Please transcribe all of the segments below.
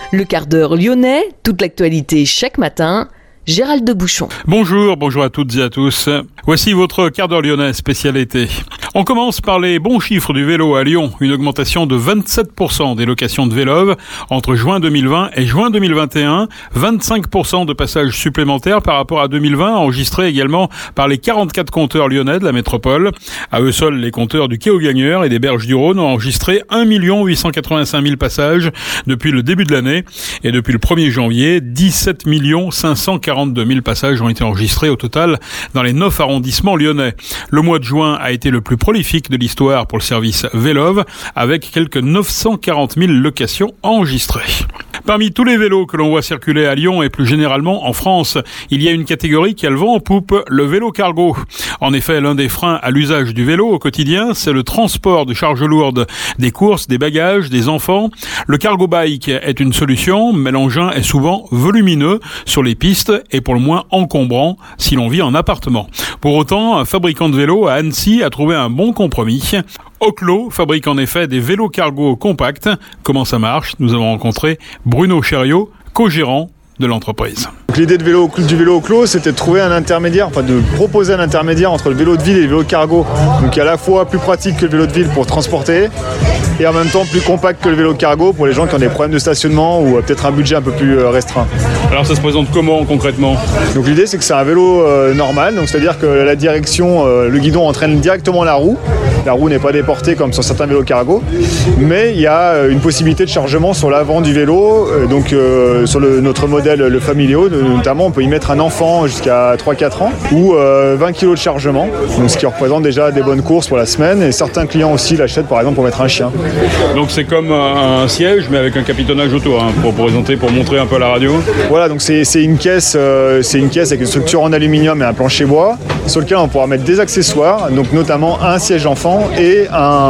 Le quart d'heure lyonnais, toute l'actualité chaque matin. Gérald de Bouchon. Bonjour à toutes et à tous. Voici votre quart d'heure lyonnais spécialité. On commence par les bons chiffres du vélo à Lyon. Une augmentation de 27% des locations de vélos entre juin 2020 et juin 2021. 25% de passages supplémentaires par rapport à 2020, enregistrés également par les 44 compteurs lyonnais de la métropole. À eux seuls, les compteurs du Quai aux Gagneurs et des Berges du Rhône ont enregistré 1 885 000 passages depuis le début de l'année. Et depuis le 1er janvier, 17 542 000 passages ont été enregistrés au total dans les 9 arrondissements lyonnais. Le mois de juin a été le plus prolifique de l'histoire pour le service Vélov, avec quelques 940 000 locations enregistrées. Parmi tous les vélos que l'on voit circuler à Lyon et plus généralement en France, il y a une catégorie qui a le vent en poupe, le vélo cargo. En effet, l'un des freins à l'usage du vélo au quotidien, c'est le transport de charges lourdes, des courses, des bagages, des enfants. Le cargo bike est une solution, mais l'engin est souvent volumineux sur les pistes et pour le moins encombrant si l'on vit en appartement. Pour autant, un fabricant de vélos à Annecy a trouvé un bon compromis. Oclo fabrique en effet des vélos cargo compacts. Comment ça marche ? Nous avons rencontré Bruno Chériot, co-gérant de l'entreprise. Donc l'idée du vélo Oclo, c'était de trouver un intermédiaire, de proposer un intermédiaire entre le vélo de ville et le vélo cargo. Donc qui est à la fois plus pratique que le vélo de ville pour transporter et en même temps plus compact que le vélo cargo pour les gens qui ont des problèmes de stationnement ou peut-être un budget un peu plus restreint. Alors ça se présente comment concrètement ? Donc l'idée c'est que c'est un vélo normal, donc c'est-à-dire que la direction, le guidon entraîne directement la roue. La roue n'est pas déportée comme sur certains vélos cargo, mais il y a une possibilité de chargement sur l'avant du vélo, sur notre modèle le Familio, notamment on peut y mettre un enfant jusqu'à 3-4 ans ou 20 kg de chargement, donc ce qui représente déjà des bonnes courses pour la semaine, et certains clients aussi l'achètent par exemple pour mettre un chien. Donc c'est comme un siège mais avec un capitonnage autour, pour montrer un peu à la radio. Voilà, donc c'est une caisse avec une structure en aluminium et un plancher bois sur lequel on pourra mettre des accessoires, donc notamment un siège enfant et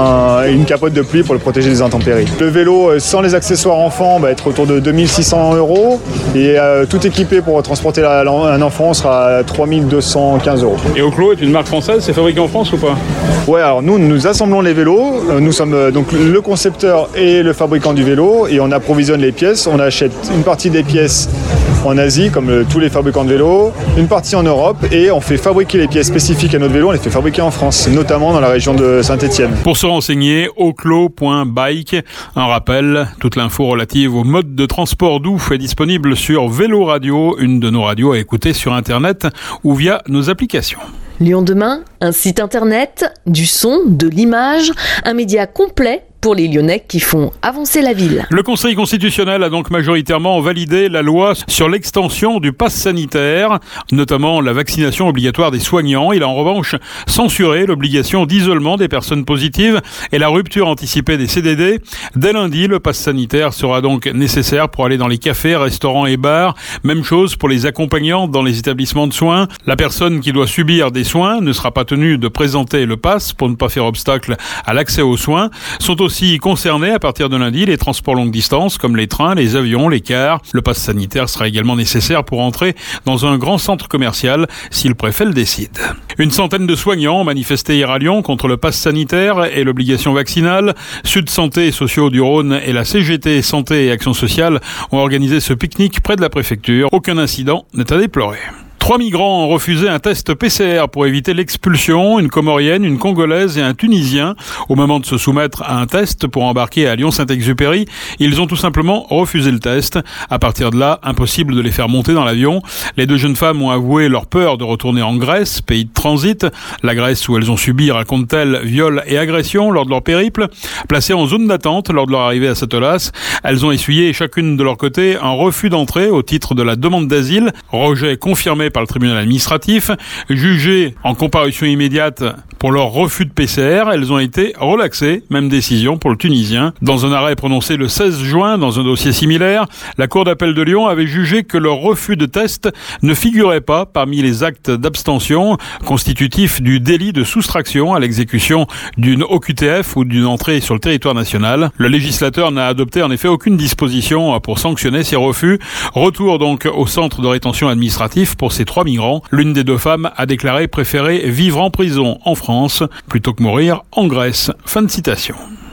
une capote de pluie pour le protéger des intempéries. Le vélo sans les accessoires enfants va être autour de 2 600 € et tout équipé pour transporter un enfant sera à 3 215 €. Et Oclo est une marque française, c'est fabriqué en France ou pas ? Ouais, alors nous assemblons les vélos, nous sommes donc le concepteur et le fabricant du vélo et on approvisionne les pièces, on achète une partie des pièces en Asie comme tous les fabricants de vélos, une partie en Europe et on fait fabriquer les pièces spécifiques à notre vélo, on les fait fabriquer en France, notamment dans la région de Saint-Étienne. Pour se renseigner, oclo.bike. Un rappel, toute l'info relative au mode de transport doux est disponible sur Vélo Radio, une de nos radios à écouter sur Internet ou via nos applications. Lyon demain, un site internet, du son, de l'image, un média complet pour les Lyonnais qui font avancer la ville. Le Conseil constitutionnel a donc majoritairement validé la loi sur l'extension du pass sanitaire, notamment la vaccination obligatoire des soignants. Il a en revanche censuré l'obligation d'isolement des personnes positives et la rupture anticipée des CDD. Dès lundi, le pass sanitaire sera donc nécessaire pour aller dans les cafés, restaurants et bars. Même chose pour les accompagnants dans les établissements de soins. La personne qui doit subir des soins ne sera pas tenue de présenter le pass pour ne pas faire obstacle à l'accès aux soins. Sont aussi concernés à partir de lundi les transports longue distance comme les trains, les avions, les cars. Le pass sanitaire sera également nécessaire pour entrer dans un grand centre commercial si le préfet le décide. Une centaine de soignants ont manifesté hier à Lyon contre le pass sanitaire et l'obligation vaccinale. Sud Santé et Sociaux du Rhône et la CGT Santé et Action Sociale ont organisé ce pique-nique près de la préfecture. Aucun incident n'est à déplorer. 3 migrants ont refusé un test PCR pour éviter l'expulsion, une Comorienne, une Congolaise et un Tunisien. Au moment de se soumettre à un test pour embarquer à Lyon-Saint-Exupéry, ils ont tout simplement refusé le test. À partir de là, impossible de les faire monter dans l'avion. Les deux jeunes femmes ont avoué leur peur de retourner en Grèce, pays de transit. La Grèce où elles ont subi, racontent-elles, viols et agressions lors de leur périple. Placées en zone d'attente lors de leur arrivée à Satolas, elles ont essuyé chacune de leur côté un refus d'entrée au titre de la demande d'asile, rejet confirmé par le tribunal administratif. Jugées en comparution immédiate pour leur refus de PCR, elles ont été relaxées. Même décision pour le Tunisien. Dans un arrêt prononcé le 16 juin dans un dossier similaire, la Cour d'appel de Lyon avait jugé que leur refus de test ne figurait pas parmi les actes d'abstention constitutifs du délit de soustraction à l'exécution d'une OQTF ou d'une entrée sur le territoire national. Le législateur n'a adopté en effet aucune disposition pour sanctionner ces refus. Retour donc au centre de rétention administratif pour ces 3 migrants. L'une des 2 femmes a déclaré préférer vivre en prison en France plutôt que mourir en Grèce. Fin de citation.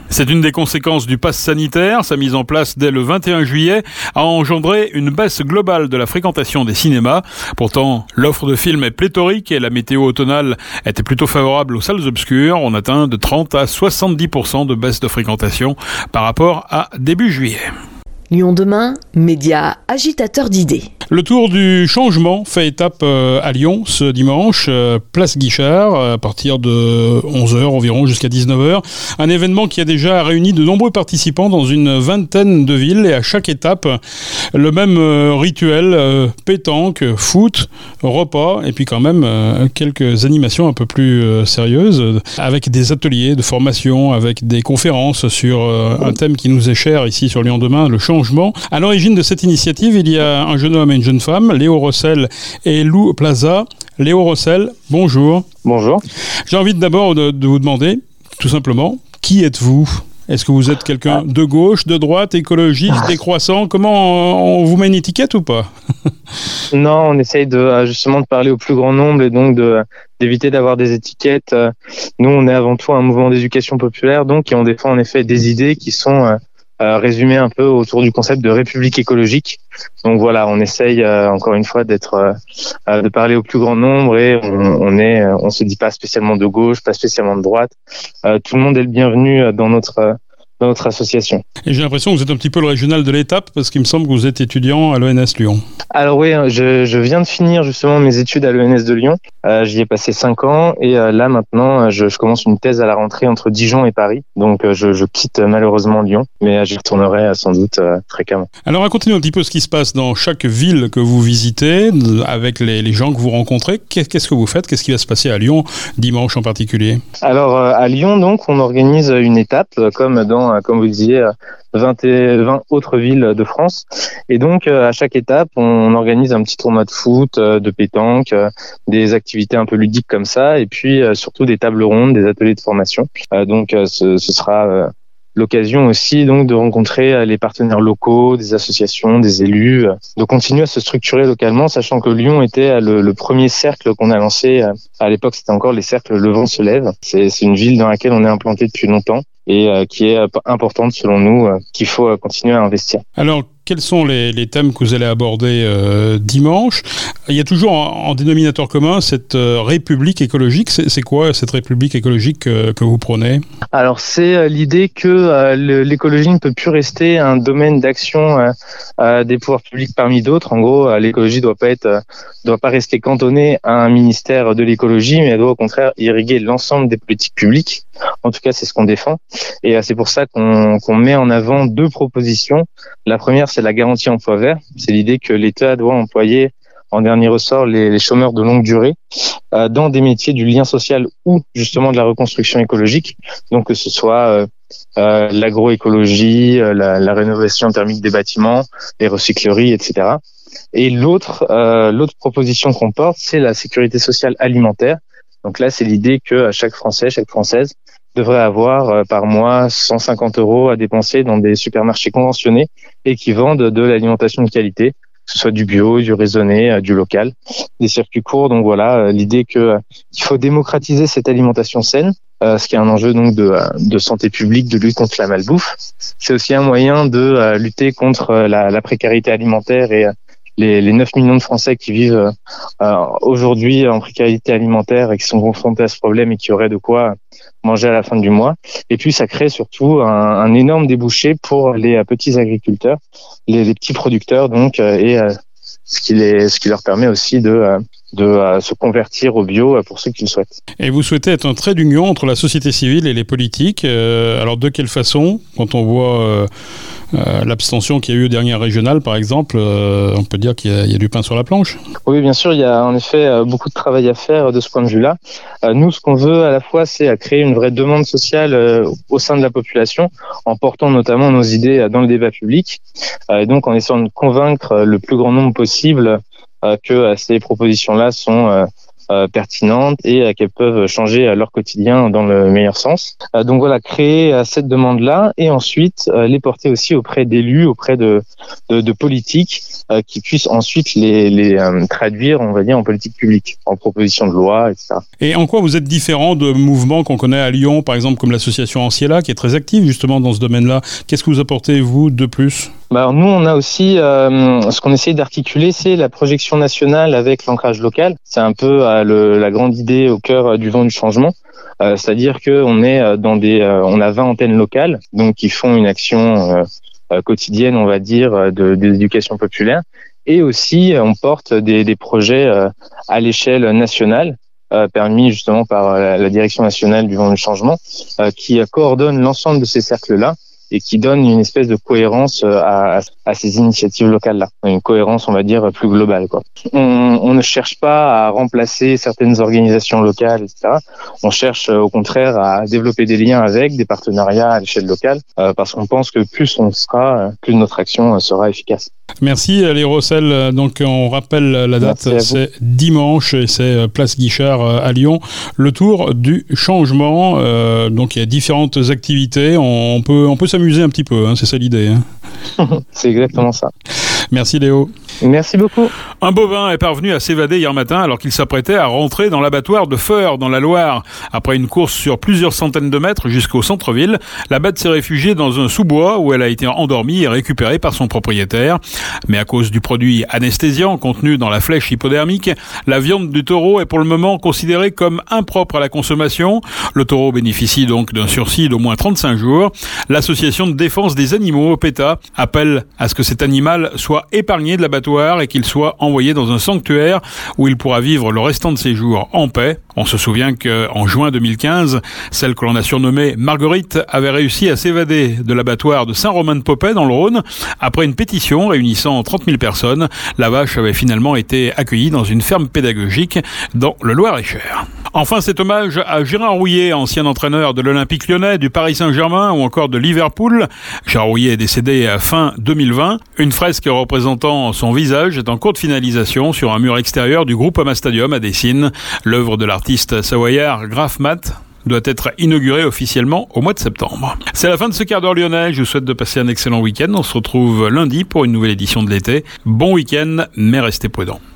C'est une des conséquences du pass sanitaire. Sa mise en place dès le 21 juillet a engendré une baisse globale de la fréquentation des cinémas. Pourtant, l'offre de films est pléthorique et la météo automnale était plutôt favorable aux salles obscures. On atteint de 30 à 70% de baisse de fréquentation par rapport à début juillet. Lyon demain, média agitateur d'idées. Le tour du changement fait étape à Lyon ce dimanche, place Guichard, à partir de 11h environ jusqu'à 19h. Un événement qui a déjà réuni de nombreux participants dans une vingtaine de villes et à chaque étape, le même rituel, pétanque, foot, repas et puis quand même quelques animations un peu plus sérieuses avec des ateliers de formation, avec des conférences sur un thème qui nous est cher ici sur Lyon demain, le changement. À l'origine de cette initiative, il y a un jeune homme et une jeune femme, Léo Rossel et Lou Plaza. Léo Rossel, bonjour. Bonjour. J'ai envie d'abord de vous demander, tout simplement, qui êtes-vous ? Est-ce que vous êtes quelqu'un de gauche, de droite, écologiste, décroissant ? Comment on vous met une étiquette ou pas ? Non, on essaye justement de parler au plus grand nombre et donc d'éviter d'avoir des étiquettes. Nous, on est avant tout un mouvement d'éducation populaire, donc, et on défend en effet des idées qui sont résumé un peu autour du concept de république écologique. Donc voilà, on essaye encore une fois de parler au plus grand nombre et on se dit pas spécialement de gauche, pas spécialement de droite. Tout le monde est le bienvenu dans notre association. Et j'ai l'impression que vous êtes un petit peu le régional de l'étape parce qu'il me semble que vous êtes étudiant à l'ENS Lyon. Alors oui, je viens de finir justement mes études à l'ENS de Lyon. J'y ai passé 5 ans et là maintenant je commence une thèse à la rentrée entre Dijon et Paris. Donc je quitte malheureusement Lyon, mais j'y retournerai sans doute fréquemment. Alors racontez-nous un petit peu ce qui se passe dans chaque ville que vous visitez, avec les gens que vous rencontrez. Qu'est-ce que vous faites ? Qu'est-ce qui va se passer à Lyon dimanche en particulier ? Alors à Lyon donc on organise une étape comme vous le disiez, 20 autres villes de France. Et donc, à chaque étape, on organise un petit tournoi de foot, de pétanque, des activités un peu ludiques comme ça, et puis surtout des tables rondes, des ateliers de formation. Donc, ce sera l'occasion aussi donc de rencontrer les partenaires locaux, des associations, des élus, de continuer à se structurer localement, sachant que Lyon était le premier cercle qu'on a lancé. À l'époque, c'était encore les cercles Le Vent se lève. C'est une ville dans laquelle on est implanté depuis longtemps et qui est importante selon nous, qu'il faut continuer à investir. Alors, quels sont les thèmes que vous allez aborder dimanche ? Il y a toujours en dénominateur commun cette république écologique. C'est quoi cette république écologique que vous prônez ? Alors, c'est l'idée que l'écologie ne peut plus rester un domaine d'action des pouvoirs publics parmi d'autres. En gros, l'écologie doit pas rester cantonnée à un ministère de l'écologie, mais elle doit au contraire irriguer l'ensemble des politiques publiques. En tout cas, c'est ce qu'on défend. Et c'est pour ça qu'on met en avant 2 propositions. La première, c'est la garantie emploi vert. C'est l'idée que l'État doit employer en dernier ressort les chômeurs de longue durée dans des métiers du lien social ou justement de la reconstruction écologique. Donc que ce soit l'agroécologie, la rénovation thermique des bâtiments, les recycleries, etc. Et l'autre proposition qu'on porte, c'est la sécurité sociale alimentaire. Donc là, c'est l'idée que chaque Français, chaque Française devrait avoir par mois 150 € à dépenser dans des supermarchés conventionnés et qui vendent de l'alimentation de qualité, que ce soit du bio, du raisonné, du local, des circuits courts. Donc voilà, l'idée qu'il faut démocratiser cette alimentation saine, ce qui est un enjeu donc de santé publique, de lutte contre la malbouffe. C'est aussi un moyen de lutter contre la précarité alimentaire et les 9 millions de Français qui vivent aujourd'hui en précarité alimentaire et qui sont confrontés à ce problème et qui auraient de quoi manger à la fin du mois. Et puis ça crée surtout un énorme débouché pour les petits agriculteurs, les petits producteurs donc, et ce qui leur permet aussi de se convertir au bio pour ceux qui le souhaitent. Et vous souhaitez être un trait d'union entre la société civile et les politiques. Alors de quelle façon ? Quand on voit l'abstention qu'il y a eu aux dernières régionales, par exemple, on peut dire qu'il y a du pain sur la planche ? Oui, bien sûr, il y a en effet beaucoup de travail à faire de ce point de vue-là. Nous, ce qu'on veut à la fois, c'est créer une vraie demande sociale au sein de la population, en portant notamment nos idées dans le débat public, et donc en essayant de convaincre le plus grand nombre possible que ces propositions-là sont pertinentes et qu'elles peuvent changer leur quotidien dans le meilleur sens. Donc voilà, créer cette demande-là et ensuite les porter aussi auprès d'élus, auprès de politiques qui puissent ensuite les traduire, on va dire, en politique publique, en proposition de loi, etc. Et en quoi vous êtes différent de mouvements qu'on connaît à Lyon, par exemple comme l'association Anciella, qui est très active justement dans ce domaine-là? Qu'est-ce que vous apportez, vous, de plus? Alors nous, on a aussi ce qu'on essaie d'articuler, c'est la projection nationale avec l'ancrage local. C'est un peu la grande idée au cœur du vent du changement. C'est-à-dire que on est on a 20 antennes locales, donc qui font une action quotidienne, on va dire, d'éducation populaire. Et aussi, on porte des projets à l'échelle nationale, permis justement par la Direction nationale du vent du changement, qui coordonne l'ensemble de ces cercles-là et qui donne une espèce de cohérence à ces initiatives locales-là. Une cohérence, on va dire, plus globale, quoi. On ne cherche pas à remplacer certaines organisations locales, etc. On cherche au contraire à développer des liens avec, des partenariats à l'échelle locale, parce qu'on pense que plus on sera, plus notre action sera efficace. Merci Léo Rossel. Donc on rappelle la date, c'est dimanche et c'est Place Guichard à Lyon. Le tour du changement. Donc il y a différentes activités. On peut s'amuser un petit peu, hein, c'est ça l'idée. Hein. C'est exactement ça. Merci Léo. Merci beaucoup. Un bovin est parvenu à s'évader hier matin alors qu'il s'apprêtait à rentrer dans l'abattoir de Feur, dans la Loire. Après une course sur plusieurs centaines de mètres jusqu'au centre-ville, la bête s'est réfugiée dans un sous-bois où elle a été endormie et récupérée par son propriétaire. Mais à cause du produit anesthésiant contenu dans la flèche hypodermique, la viande du taureau est pour le moment considérée comme impropre à la consommation. Le taureau bénéficie donc d'un sursis d'au moins 35 jours. L'association de défense des animaux, PETA, appelle à ce que cet animal soit épargné de l'abattoir et qu'il soit envoyé dans un sanctuaire où il pourra vivre le restant de ses jours en paix. On se souvient qu'en juin 2015, celle que l'on a surnommée Marguerite avait réussi à s'évader de l'abattoir de Saint-Romain-de-Popais dans le Rhône. Après une pétition réunissant 30 000 personnes, la vache avait finalement été accueillie dans une ferme pédagogique dans le Loir-et-Cher. Enfin, cet hommage à Gérard Rouillet, ancien entraîneur de l'Olympique Lyonnais, du Paris Saint-Germain ou encore de Liverpool. Gérard Rouillet est décédé à fin 2020. Une fresque représentant son visage est en cours de finalisation sur un mur extérieur du Groupama Stadium à Dessines. L'œuvre de l'artiste savoyard Graf Mat doit être inaugurée officiellement au mois de septembre. C'est la fin de ce quart d'heure lyonnais. Je vous souhaite de passer un excellent week-end. On se retrouve lundi pour une nouvelle édition de l'été. Bon week-end, mais restez prudents.